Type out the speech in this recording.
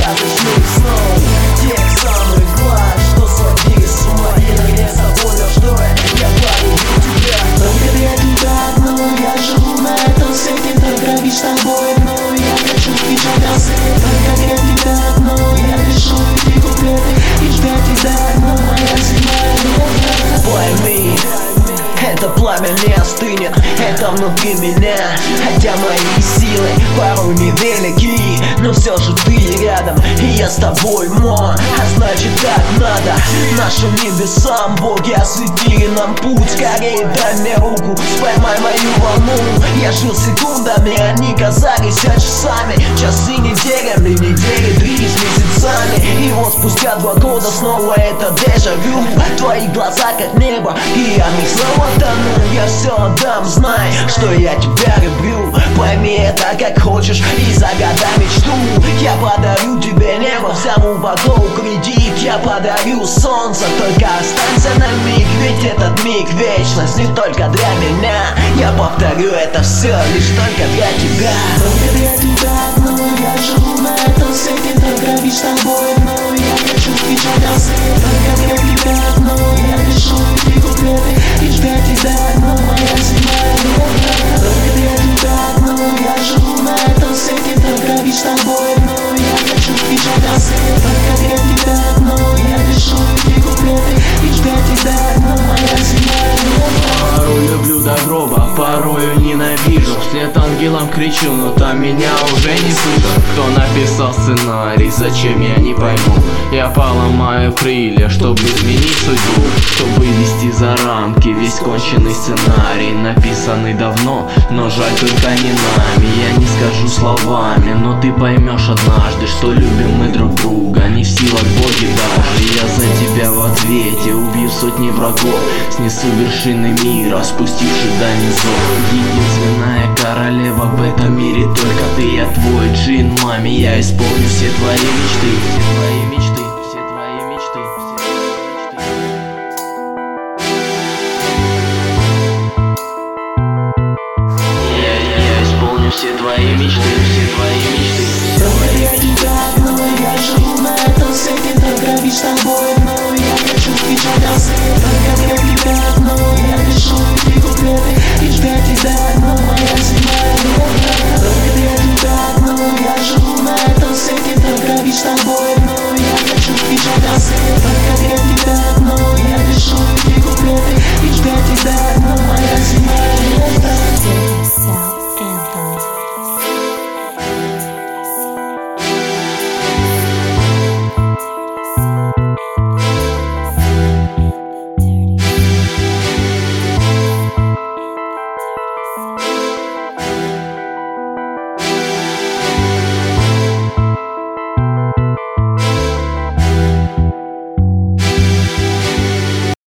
сказочных снов. Тех самых глаз, что сводили с ума. Я наконец-то понял, что я полюбил тебя. Только для тебя одну я живу на этом свете. Только ведь с тобой одну я хочу встречать рассвет. Только для тебя одну я пишу эти куплеты и ждать тебя одну моя земная лето. Пойми, это пламя не остынет, это внутри меня. Хотя мои силы порой невелики, но все же ты рядом, и я с тобой, мой. А значит так надо. Нашим небесам боги осветили нам путь. Скорее дай мне руку, поймай мою волну. Я жил секундами, они казались часами. Часы неделями, недели 3 с месяцами. И вот спустя 2 года снова это дежавю. Твои глаза как небо, и я в них снова тону. Я все отдам, знай, что я тебя люблю. Пойми это как хочешь и загадай мечту. Я подарю тебе небо, взял в богов кредит. Я подарю солнце, только останься на миг. Ведь этот миг вечность не только для меня. Я повторю это все лишь только для тебя. Только для тебя одну я живу на этом свете. Только ведь с тобой одну я хочу встречать рассвет. Только для тебя одну я пишу эти куплеты и ждать тебя одну моя земная лето. Только для тебя одну я живу на этом свете. Только ведь с тобой одну я хочу встречать рассвет. Только для тебя одну я пишу эти куплеты и ждать тебя одну моя земная лето. Порой люблю до гроба, порою ненавижу. Вслед ангелам кричу, но там меня уже не слышат. Кто написал сценарий, зачем я не пойму. Я поломаю крылья, чтобы изменить судьбу, чтобы вести за рамки весь конченый сценарий. Написанный давно, но жаль только не нами. Я не скажу словами, но ты поймешь однажды, что любим мы друг друга, не в силах боги даже. Я за тебя в ответе убью сотни врагов, снесу вершины мира, спустившись до низов. Единственная королева в этом мире только ты. Я твой джин, маме, я исполню все твои мечты. Все твои мечты, все твои мечты, все твои мечты. Я исполню все твои мечты, все твои мечты. Только для тебя одну я живу на этом свете. Только ведь с тобой одну я хочу встречать рассвет. Только для тебя одну я пишу эти куплеты и ждать тебя одну моя земная лето.